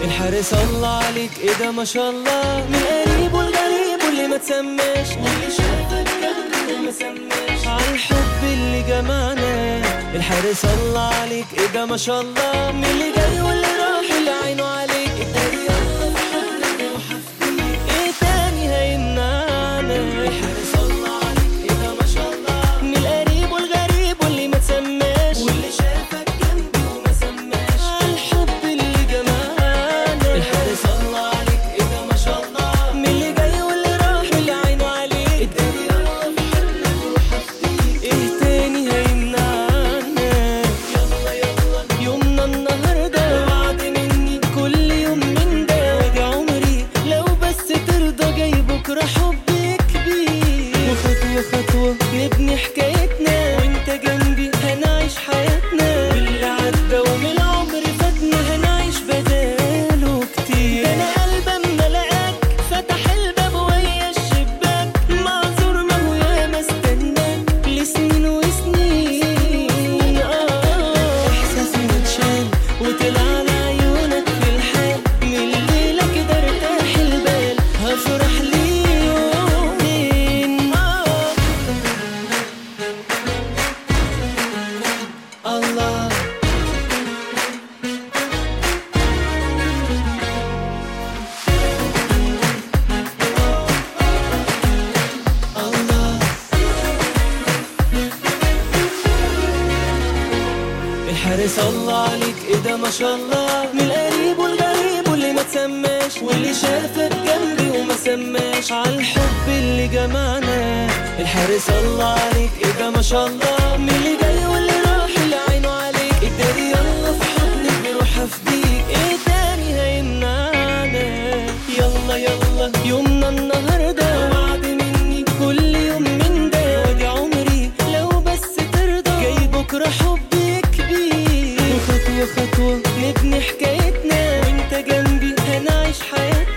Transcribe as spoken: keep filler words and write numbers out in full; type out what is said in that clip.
الحارس الله عليك، ايه ده ما شاء الله، من قريب والغريب واللي ما تسماش، واللي شافك جنبي وما سماش، عالحب اللي جمعنا. الحارس الله عليك، ايه ده ما شاء الله، من اللي جاي واللي راح اللي عينه عليك. اتاري يلا في حضنك وحفظيك، ايه تاني هيمنعنا؟ الحارس الله عليك، ايه ده ما شاء الله، من القريب والغريب واللي ما تسماش، واللي شافك جنبي وما سماش، عالحب اللي جمعنا. الحارس الله عليك، ايه ده ما شاء الله، من اللي جاي واللي راح واللي عينه عليك. اتاري يلا في حضنك وحفظيك، ايه تاني هيمنعنا؟ يلا يلا يومنا النهارده، وعد مني كل يوم من ده، وادي عمري لو بس ترضى، جاي بكره حبي كبير، وخطوه خطوه نبني حكايتنا، وانت جنبي هنعيش حياتنا، واللي عدى ومن العمر فاتنا هنعيش بداله كتير. ده انا قلبي اما لقاك فتح الباب ويا الشباك، معذور ما هو ياما استناك لسنين وسنين. اه احساسي متشال وطلع على عيونك في الحال، من الليله كده ارتاح البال، هفرح لي يومين. اه الله الله. الحارس الله عليك، ايه ده ما شاء الله، من القريب والغريب واللي ما تسماش، واللي شافك جنبي وما سماش، عالحب اللي جمعنا. الحارس الله عليك، ايه ده ما شاء الله، من اللي جاي واللي راح اللي عينه عليك. اتاري يلا في حضنك بروح افديك، ايه تاني هيمنعنا؟ يلا يلا يومنا النهارده، وعد مني كل يوم من ده، وادي عمري لو بس ترضى، جاي بكره حبي كبير، وخطوه خطوه نبني حكايتنا، وانت جنبي هنعيش حياتنا.